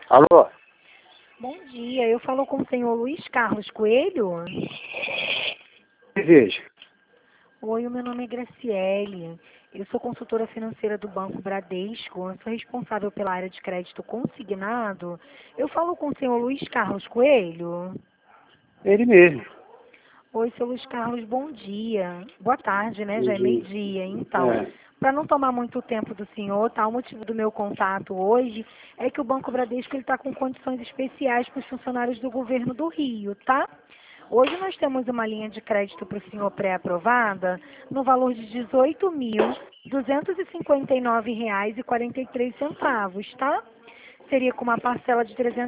Alô? Bom dia, eu falo com o senhor Luiz Carlos Coelho. Deseja. Oi, o meu nome é Graciele. Eu sou consultora financeira do Banco Bradesco. Eu sou responsável pela área de crédito consignado. Eu falo com o senhor Luiz Carlos Coelho. Ele mesmo. Oi, seu Luiz Carlos, bom dia. Boa tarde, né? Já é Entendi. meio-dia. Então, É. para não tomar muito tempo do senhor, tá? O motivo do meu contato hoje é que o Banco Bradesco está com condições especiais para os funcionários do governo do Rio, tá? Hoje nós temos uma linha de crédito para o senhor pré-aprovada no valor de R$ 18.259,43, tá? Seria com uma parcela de R$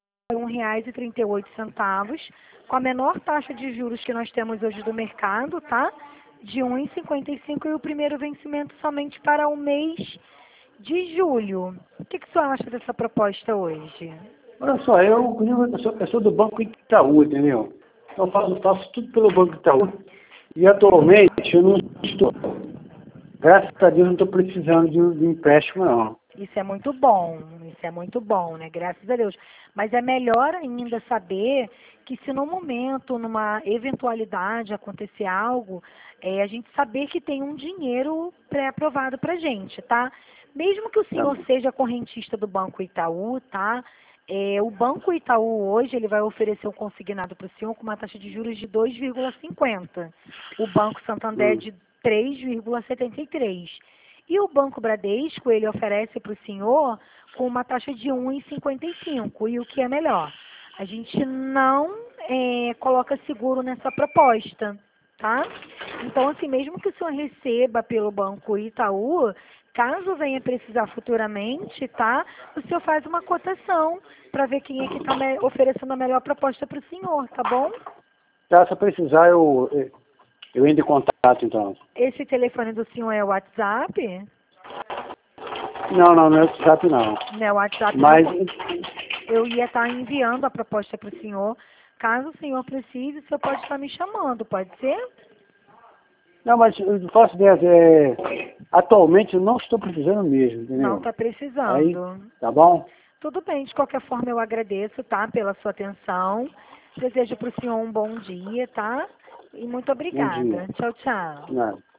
391,38, com a menor taxa de juros que nós temos hoje do mercado, tá? De 1,55 e o primeiro vencimento somente para o mês de julho. O que o senhor acha dessa proposta hoje? Olha só, eu sou do Banco Itaú, entendeu? Eu faço tudo pelo Banco Itaú. E atualmente eu não estou. Graças a Deus não estou precisando de empréstimo, não. Isso é muito bom, né? Graças a Deus. Mas é melhor ainda saber que se no momento, numa eventualidade, acontecer algo, a gente saber que tem um dinheiro pré-aprovado pra gente, tá? Mesmo que o Tá senhor bom. seja correntista do Banco Itaú, tá? O Banco Itaú hoje ele vai oferecer um consignado para o senhor com uma taxa de juros de 2,50. O Banco Santander de 3,73. E o Banco Bradesco, ele oferece para o senhor com uma taxa de 1,55. E o que é melhor? A gente não coloca seguro nessa proposta, tá? Então, assim, mesmo que o senhor receba pelo Banco Itaú, caso venha precisar futuramente, tá? O senhor faz uma cotação para ver quem é que está oferecendo a melhor proposta para o senhor, tá bom? Tá, se precisar, eu entro em contato, então. Esse telefone do senhor é o WhatsApp? Não é WhatsApp, não. Não é o WhatsApp, Mas, não. Eu ia estar enviando a proposta para o senhor. Caso o senhor precise, o senhor pode estar me chamando, pode ser? não, mas eu faço dessa. Atualmente eu não estou precisando mesmo, Não entendeu? está Aí, precisando. tá bom? Tudo bem, de qualquer forma eu agradeço, tá, pela sua atenção. Desejo para o senhor um bom dia, tá? E muito Bom dia. obrigada. Tchau, tchau. Nada.